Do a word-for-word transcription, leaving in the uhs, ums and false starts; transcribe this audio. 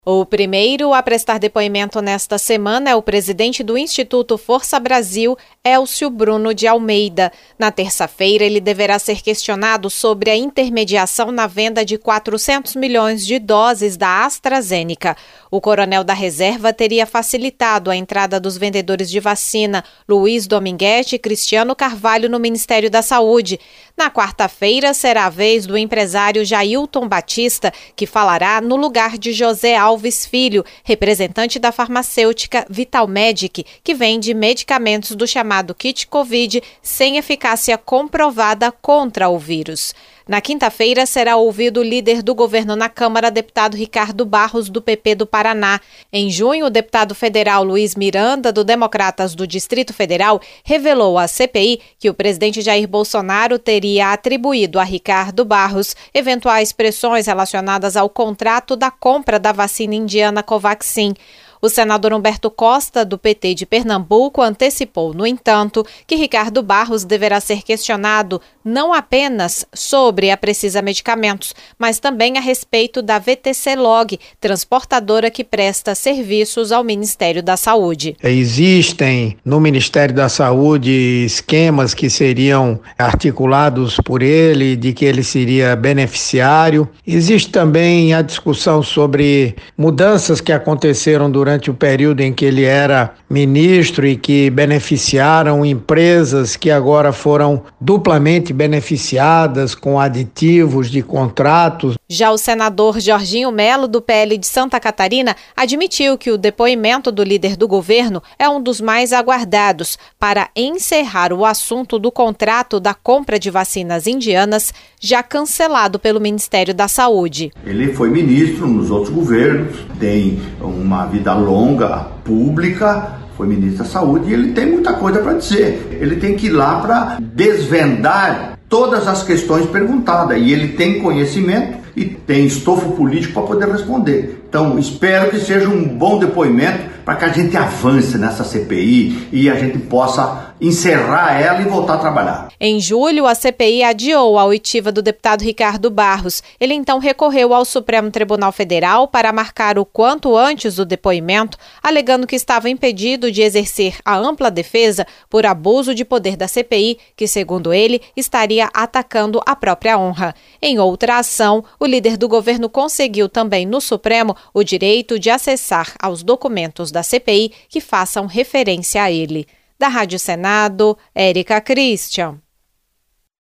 O primeiro a prestar depoimento nesta semana é o presidente do Instituto Força Brasil, Elcio Bruno de Almeida. Na terça-feira, ele deverá ser questionado sobre a intermediação na venda de quatrocentos milhões de doses da AstraZeneca. O coronel da reserva teria facilitado a entrada dos vendedores de vacina Luiz Dominguete e Cristiano Carvalho no Ministério da Saúde. Na quarta-feira, será a vez do empresário Jailton Batista, que falará no lugar de José Alves Filho, representante da farmacêutica Vitalmedic, que vende medicamentos do chamado kit Covid sem eficácia comprovada contra o vírus. Na quinta-feira, será ouvido o líder do governo na Câmara, deputado Ricardo Barros, do P P do Paraná. Em junho, o deputado federal Luiz Miranda, do Democratas do Distrito Federal, revelou à C P I que o presidente Jair Bolsonaro teria atribuído a Ricardo Barros eventuais pressões relacionadas ao contrato da compra da vacina indiana Covaxin. O senador Humberto Costa, do P T de Pernambuco, antecipou, no entanto, que Ricardo Barros deverá ser questionado não apenas sobre a Precisa Medicamentos, mas também a respeito da V T C Log, transportadora que presta serviços ao Ministério da Saúde. Existem no Ministério da Saúde esquemas que seriam articulados por ele, de que ele seria beneficiário. Existe também a discussão sobre mudanças que aconteceram durante durante o período em que ele era ministro e que beneficiaram empresas que agora foram duplamente beneficiadas com aditivos de contratos. Já o senador Jorginho Melo, do P L de Santa Catarina, admitiu que o depoimento do líder do governo é um dos mais aguardados para encerrar o assunto do contrato da compra de vacinas indianas, já cancelado pelo Ministério da Saúde. Ele foi ministro nos outros governos, tem uma vida longa, pública, foi ministro da Saúde e ele tem muita coisa para dizer. Ele tem que ir lá para desvendar todas as questões perguntadas e ele tem conhecimento e tem estofo político para poder responder. Então, espero que seja um bom depoimento para que a gente avance nessa C P I e a gente possa encerrar ela e voltar a trabalhar. Em julho, a C P I adiou a oitiva do deputado Ricardo Barros. Ele então recorreu ao Supremo Tribunal Federal para marcar o quanto antes o depoimento, alegando que estava impedido de exercer a ampla defesa por abuso de poder da C P I, que, segundo ele, estaria atacando a própria honra. Em outra ação, o líder do governo conseguiu também no Supremo o direito de acessar aos documentos da C P I que façam referência a ele. Da Rádio Senado, Érica Christian.